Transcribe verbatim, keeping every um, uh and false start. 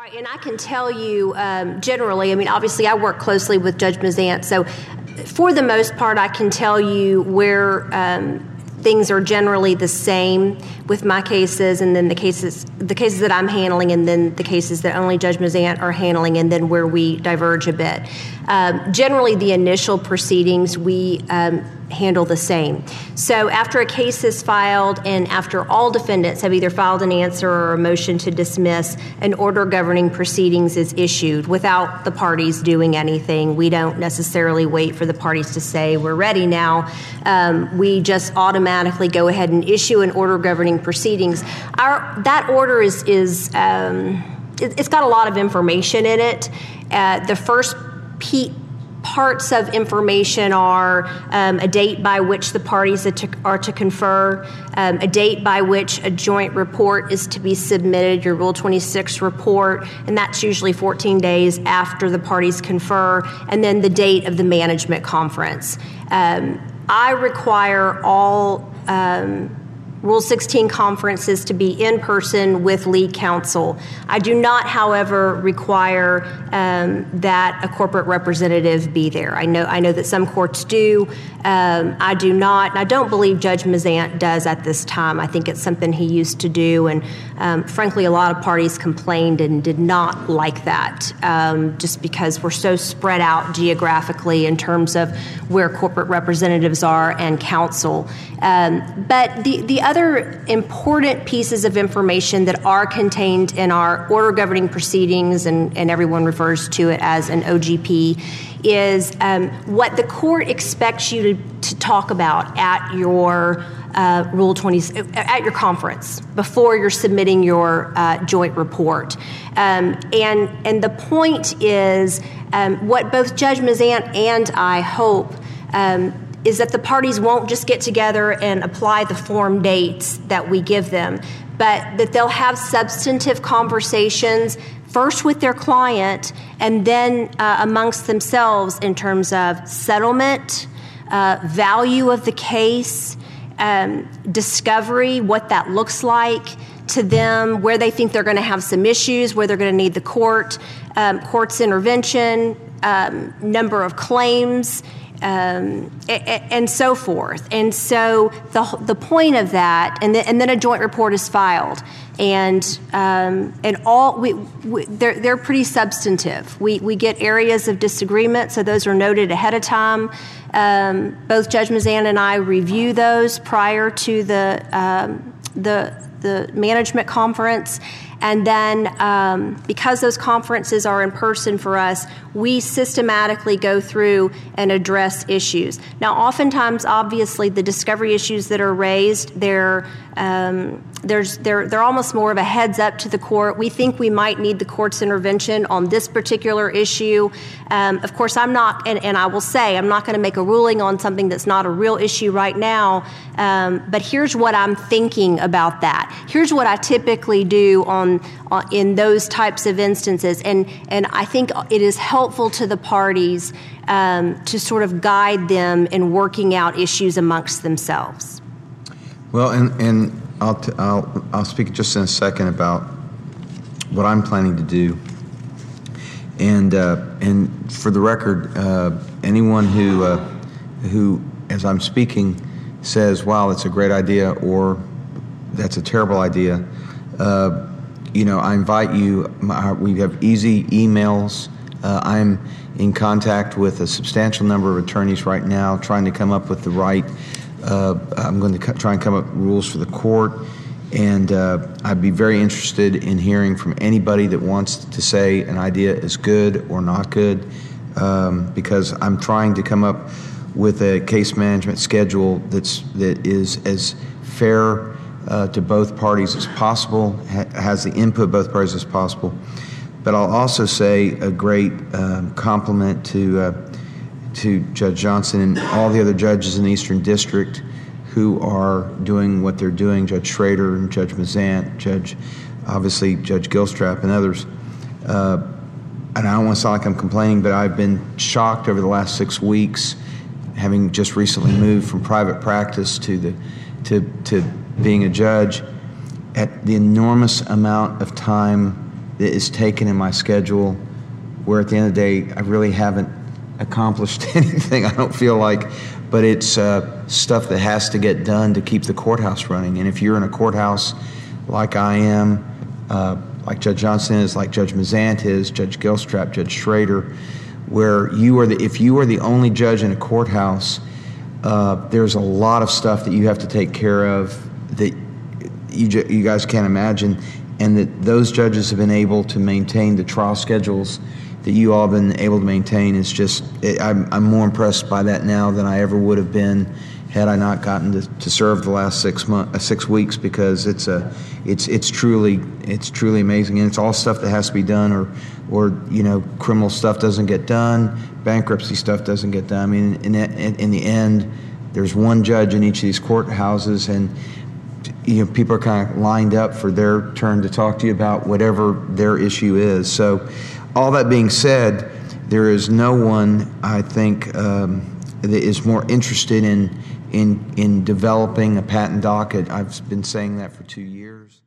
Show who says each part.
Speaker 1: All right, and I can tell you um, generally, I mean, obviously I work closely with Judge Mazant, so for the most part I can tell you where um, things are generally the same with my cases, and then the cases the cases that I'm handling, and then the cases that only Judge Mazant are handling, and then where we diverge a bit. Um, generally, the initial proceedings we um, handle the same. So after a case is filed and after all defendants have either filed an answer or a motion to dismiss, an order governing proceedings is issued without the parties doing anything. We don't necessarily wait for the parties to say we're ready now. Um, we just automatically go ahead and issue an order governing proceedings. Our that order is is um, it, it's got a lot of information in it. Uh, the first P Parts of information are um, a date by which the parties are to, are to confer, um, a date by which a joint report is to be submitted, your Rule twenty-six report, and that's usually fourteen days after the parties confer, and then the date of the management conference. Um, I require all um, Rule sixteen conferences to be in person with lead counsel. I do not, however, require um, that a corporate representative be there. I know I know that some courts do. Um, I do not, and I don't believe Judge Mazant does at this time. I think it's something he used to do, and um, frankly, a lot of parties complained and did not like that, um, just because we're so spread out geographically in terms of where corporate representatives are and counsel. Um, but the, the other important pieces of information that are contained in our order governing proceedings, and, and everyone refers to it as an O G P, is um, what the court expects you to, to talk about at your uh, Rule twenty at your conference before you're submitting your uh, joint report, um, and and the point is um, what both Judge Mazant and I hope um, is that the parties won't just get together and apply the form dates that we give them, but that they'll have substantive conversations first with their client and then uh, amongst themselves in terms of settlement, uh, value of the case, um, discovery, what that looks like to them, where they think they're going to have some issues, where they're going to need the court, um, court's intervention, um, number of claims, Um, and so forth. And so the the point of that, and then, and then a joint report is filed, and um, and all we, we they're they're pretty substantive. We we get areas of disagreement, so those are noted ahead of time. Um, both Judge Mazant and I review those prior to the um, the the management conference. And then um, because those conferences are in person for us, we systematically go through and address issues. Now, oftentimes, obviously, the discovery issues that are raised, they're, um, there's, they're, they're almost more of a heads up to the court. We think we might need the court's intervention on this particular issue. Um, of course, I'm not, and, and I will say, I'm not going to make a ruling on something that's not a real issue right now, um, but here's what I'm thinking about that. Here's what I typically do on in those types of instances, and and I think it is helpful to the parties um, to sort of guide them in working out issues amongst themselves.
Speaker 2: Well, and and I'll t- I'll I'll speak just in a second about what I'm planning to do, and uh, and for the record, uh, anyone who uh, who as I'm speaking says, "Wow, that's a great idea," or "That's a terrible idea." Uh, You know, I invite you, we have easy emails. Uh, I'm in contact with a substantial number of attorneys right now trying to come up with the right, uh, I'm going to co- try and come up with rules for the court. And uh, I'd be very interested in hearing from anybody that wants to say an idea is good or not good, um, because I'm trying to come up with a case management schedule that's, that is as fair Uh, to both parties as possible, ha- has the input of both parties as possible. But I'll also say a great um, compliment to uh, to Judge Johnson and all the other judges in the Eastern District who are doing what they're doing, Judge Schrader and Judge Mazant, Judge, obviously Judge Gilstrap and others. Uh, and I don't want to sound like I'm complaining, but I've been shocked over the last six weeks, having just recently moved from private practice to the to to being a judge, at the enormous amount of time that is taken in my schedule, where at the end of the day, I really haven't accomplished anything, I don't feel like, but it's uh, stuff that has to get done to keep the courthouse running. And if you're in a courthouse like I am, uh, like Judge Johnson is, like Judge Mazant is, Judge Gilstrap, Judge Schrader, where you are the, if you are the only judge in a courthouse, uh, there's a lot of stuff that you have to take care of that you, you guys can't imagine, and that those judges have been able to maintain the trial schedules that you all have been able to maintain. Is just, it, I'm, I'm more impressed by that now than I ever would have been had I not gotten to, to serve the last six months, uh, six weeks, because it's a, it's it's truly it's truly amazing, and it's all stuff that has to be done, or or you know, criminal stuff doesn't get done, bankruptcy stuff doesn't get done. I mean, in in, in the end, there's one judge in each of these courthouses, and you know, people are kind of lined up for their turn to talk to you about whatever their issue is. So, all that being said, there is no one, I think, um, that is more interested in in in developing a patent docket. I've been saying that for two years.